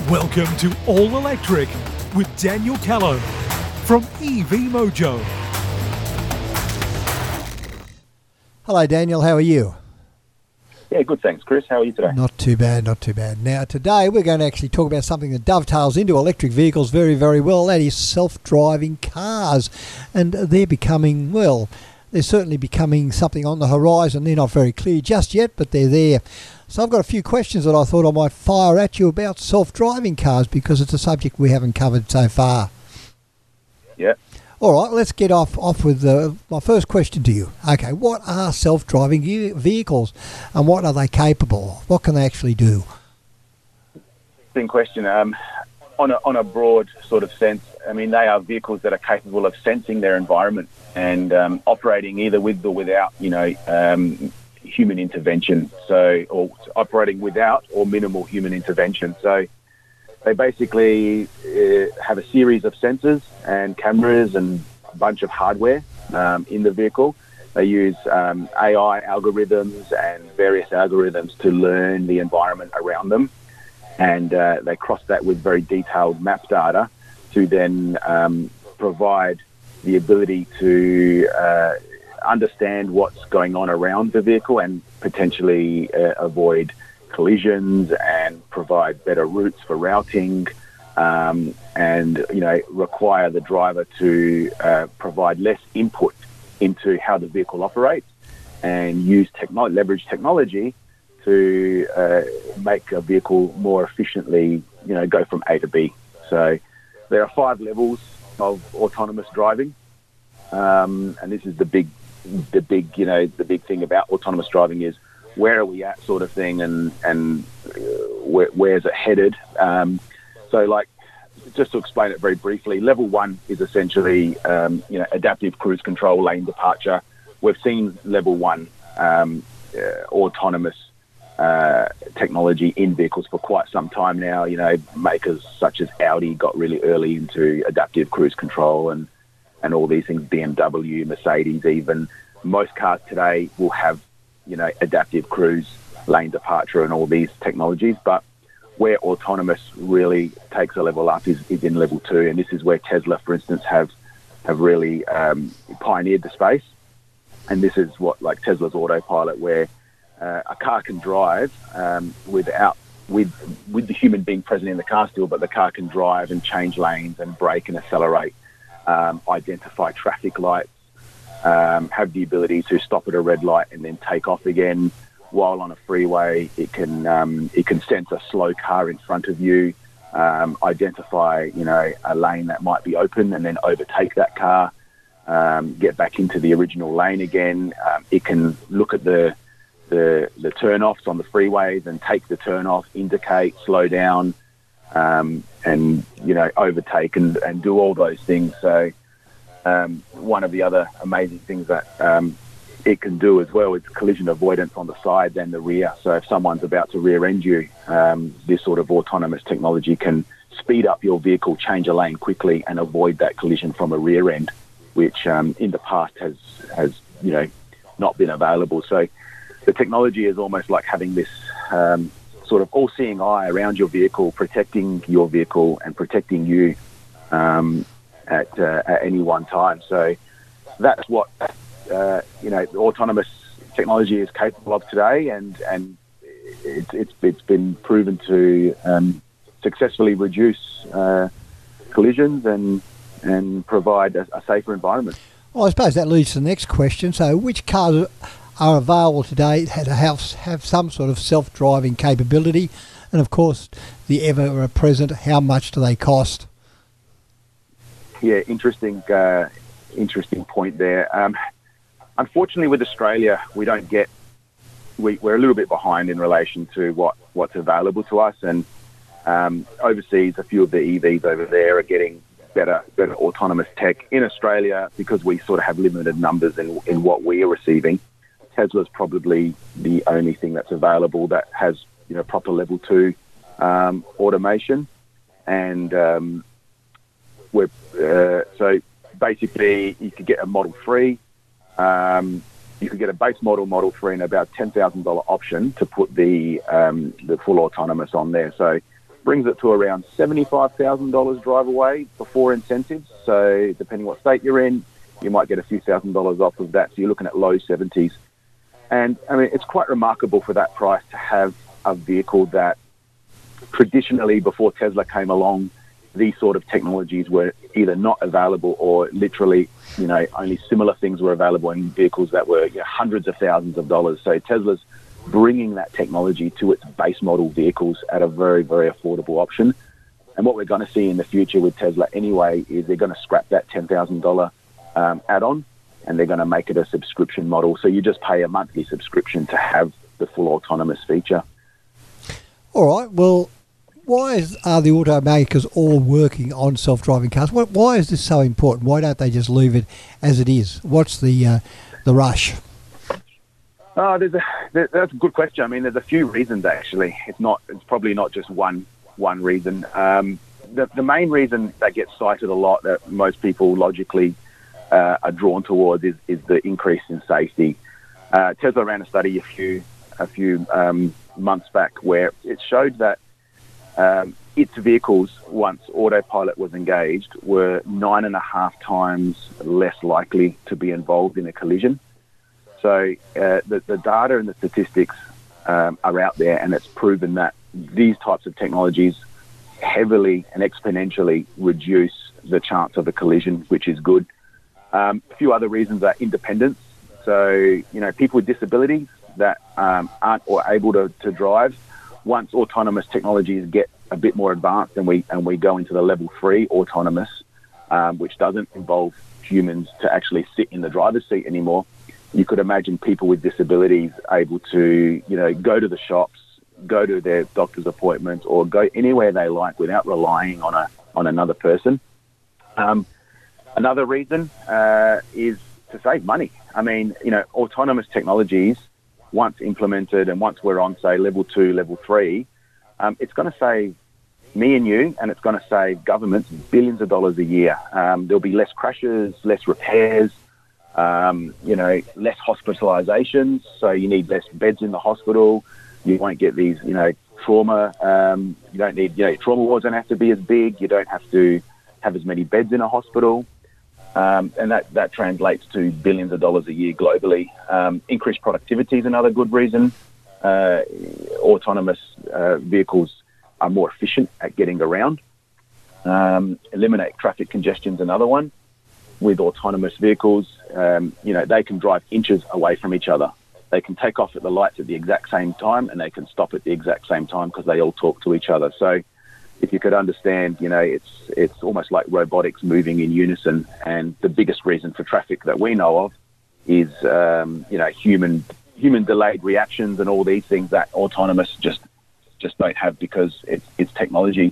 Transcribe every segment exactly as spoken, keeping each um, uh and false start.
Welcome to All Electric with Daniel Callow from E V Mojo. Hello Daniel, how are you? Yeah, good thanks, Chris. How are you today? Not too bad, not too bad. Now today we're going to actually talk about something that dovetails into electric vehicles very, very well. That is self-driving cars. And they're becoming, well, they're certainly becoming something on the horizon. They're not very clear just yet, but they're there. So I've got a few questions that I thought I might fire at you about self-driving cars because it's a subject we haven't covered so far. Yeah. All right, let's get off off with uh, my first question to you. Okay, what are self-driving ve- vehicles and what are they capable of? What can they actually do? Interesting question. Um, on a on a broad sort of sense, I mean, they are vehicles that are capable of sensing their environment and um, operating either with or without, you know, um, human intervention. So, or operating without or minimal human intervention. So, they basically uh, have a series of sensors and cameras and a bunch of hardware um, in the vehicle. They use um, A I algorithms and various algorithms to learn the environment around them. And uh, they cross that with very detailed map data to then um, provide the ability to uh, understand what's going on around the vehicle and potentially uh, avoid collisions and provide better routes for routing, um, and you know require the driver to uh, provide less input into how the vehicle operates and use techno- leverage technology to uh, make a vehicle more efficiently, you know, go from A to B. So there are five levels of autonomous driving, um, and this is the big, the big, you know, the big thing about autonomous driving is where are we at, sort of thing, and and uh, where, where's it headed? Um, so, like, just to explain it very briefly, level one is essentially, um, you know, adaptive cruise control, lane departure. We've seen level one um, uh, autonomous uh, technology in vehicles for quite some time now. You know, makers such as Audi got really early into adaptive cruise control, and and all these things. B M W, Mercedes, even most cars today will have, you know, adaptive cruise, lane departure, and all these technologies. But where autonomous really takes a level up is, is in level two, and this is where Tesla, for instance, have have really um, pioneered the space. And this is what, like Tesla's autopilot, where uh, a car can drive um, without with with the human being present in the car still, but the car can drive and change lanes and brake and accelerate, um, identify traffic lights. Um, have the ability to stop at a red light and then take off again. While on a freeway, it can um, it can sense a slow car in front of you, um, identify, you know, a lane that might be open and then overtake that car, um, get back into the original lane again. Um, it can look at the the the turn-offs on the freeways and take the turn-off, indicate, slow down, um, and, you know, overtake and, and do all those things. So Um, one of the other amazing things that um, it can do as well is collision avoidance on the sides and the rear. So if someone's about to rear end you, um, this sort of autonomous technology can speed up your vehicle, change a lane quickly, and avoid that collision from a rear end, which um, in the past has, has, you know, not been available. So the technology is almost like having this um, sort of all-seeing eye around your vehicle, protecting your vehicle and protecting you Um, At, uh, at any one time. So that's what uh, you know autonomous technology is capable of today, and and it's it's, it's been proven to um, successfully reduce uh, collisions and and provide a, a safer environment. Well, I suppose that leads to the next question. So which cars are available today that have, have some sort of self-driving capability? And of course, the ever-present, how much do they cost? Yeah, interesting, uh, interesting point there. Um, unfortunately, with Australia, we don't get, we, we're a little bit behind in relation to what, what's available to us. And um, overseas, a few of the E Vs over there are getting better, better autonomous tech. In Australia, because we sort of have limited numbers in, in what we are receiving, Tesla's probably the only thing that's available that has, you know, proper level two um, automation. And um, we're uh, so basically you could get a Model three, um, you could get a base model Model three and about ten thousand dollars option to put the um, the full autonomous on there. So brings it to around seventy-five thousand dollars drive away before incentives. So depending what state you're in, you might get a few thousand dollars off of that. So you're looking at low seventies. And I mean, it's quite remarkable for that price to have a vehicle that traditionally, before Tesla came along, these sort of technologies were either not available or literally, you know, only similar things were available in vehicles that were, you know, hundreds of thousands of dollars. So Tesla's bringing that technology to its base model vehicles at a very, very affordable option. And what we're going to see in the future with Tesla anyway is they're going to scrap that ten thousand dollars um, add-on, and they're going to make it a subscription model. So you just pay a monthly subscription to have the full autonomous feature. All right, well, why is, are the automakers all working on self-driving cars? Why, why is this so important? Why don't they just leave it as it is? What's the uh, the rush? Oh, there's a, there, that's a good question. I mean, there's a few reasons, actually. It's not. It's probably not just one one reason. Um, the, the main reason that gets cited a lot, that most people logically uh, are drawn towards, is, is the increase in safety. Uh, Tesla ran a study a few a few um, months back where it showed that um, its vehicles, once autopilot was engaged, were nine and a half times less likely to be involved in a collision. So uh, the, the data and the statistics um, are out there, and it's proven that these types of technologies heavily and exponentially reduce the chance of a collision, which is good. Um, a few other reasons are independence. So, you know, people with disabilities that um, aren't or able to, to drive, once autonomous technologies get a bit more advanced and we and we go into the level three autonomous, um, which doesn't involve humans to actually sit in the driver's seat anymore, you could imagine people with disabilities able to, you know, go to the shops, go to their doctor's appointments, or go anywhere they like without relying on a on another person. Um, another reason uh, is to save money. I mean, you know, autonomous technologies, once implemented and once we're on, say, level two, level three, um, it's going to save me and you, and it's going to save governments billions of dollars a year. Um, there'll be less crashes, less repairs, um, you know, less hospitalizations. So you need less beds in the hospital. You won't get these, you know, trauma. Um, you don't need, you know, trauma wards don't have to be as big. You don't have to have as many beds in a hospital. Um, and that, that translates to billions of dollars a year globally. Um, increased productivity is another good reason. Uh, autonomous uh, vehicles are more efficient at getting around. Um, eliminate traffic congestion is another one. With autonomous vehicles, um, you know, they can drive inches away from each other. They can take off at the lights at the exact same time, and they can stop at the exact same time because they all talk to each other. So if you could understand, you know, it's it's almost like robotics moving in unison. And the biggest reason for traffic that we know of is, um, you know, human human delayed reactions and all these things that autonomous just just don't have because it's it's technology.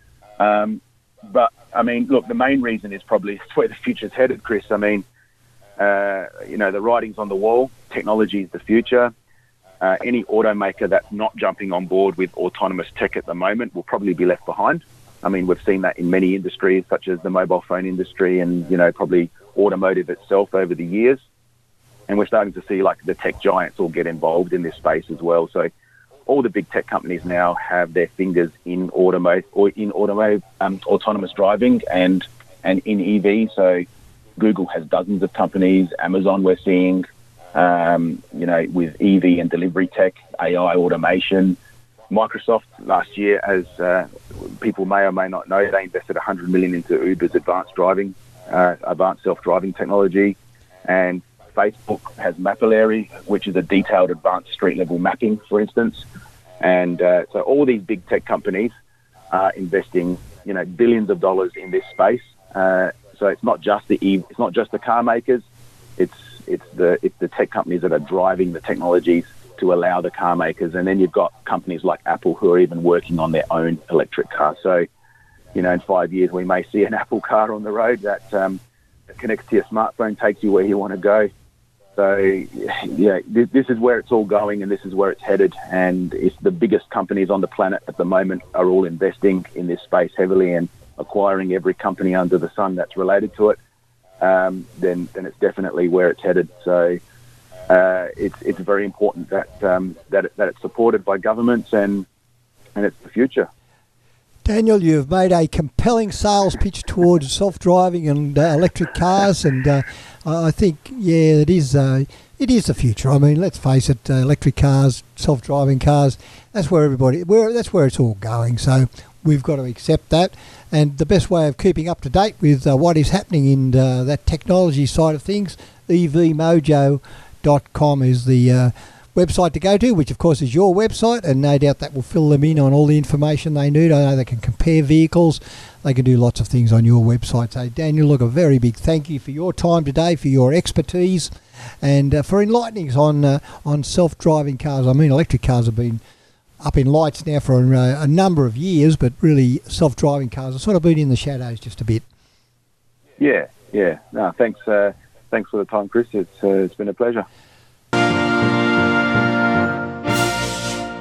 Um, but I mean, look, the main reason is probably where the future's headed, Chris. I mean, uh, you know, the writing's on the wall. Technology is the future. Uh, any automaker that's not jumping on board with autonomous tech at the moment will probably be left behind. I mean, we've seen that in many industries, such as the mobile phone industry and, you know, probably automotive itself over the years. And we're starting to see, like, the tech giants all get involved in this space as well. So all the big tech companies now have their fingers in automotive or in automotive um, autonomous driving and and in E V. So Google has dozens of companies. Amazon, we're seeing, um, you know, with E V and delivery tech, A I automation. Microsoft last year, as uh, people may or may not know, they invested one hundred million dollars into Uber's advanced driving, uh, advanced self-driving technology, and Facebook has Mapillary, which is a detailed advanced street-level mapping, for instance. And uh, so all these big tech companies are investing, you know, billions of dollars in this space. Uh, so it's not just the e- it's not just the car makers, it's it's the it's the tech companies that are driving the technologies to allow the car makers. And then you've got companies like Apple who are even working on their own electric car. So, you know, in five years we may see an Apple car on the road that, um, that connects to your smartphone, takes you where you want to go. So, yeah, this, this is where it's all going, and this is where it's headed. And if the biggest companies on the planet at the moment are all investing in this space heavily and acquiring every company under the sun that's related to it, um, then then it's definitely where it's headed. So uh, it's it's very important that um, that it, that it's supported by governments, and and it's the future. Daniel, you've made a compelling sales pitch towards self-driving and uh, electric cars, and uh, I think, yeah, it is uh, it is the future. I mean, let's face it, uh, electric cars, self-driving cars, that's where everybody, where that's where it's all going. So we've got to accept that, and the best way of keeping up to date with uh, what is happening in uh, that technology side of things, e v mojo dot com is the uh, website to go to, which of course is your website, and no doubt that will fill them in on all the information they need. I know they can compare vehicles, they can do lots of things on your website. So Daniel, look, a very big thank you for your time today, for your expertise, and uh, for enlightening us on uh, on self-driving cars. I mean, electric cars have been up in lights now for a, a number of years, but really self-driving cars have sort of been in the shadows just a bit. Yeah, yeah. No, thanks. Uh, thanks for the time, Chris. It's uh, it's been a pleasure.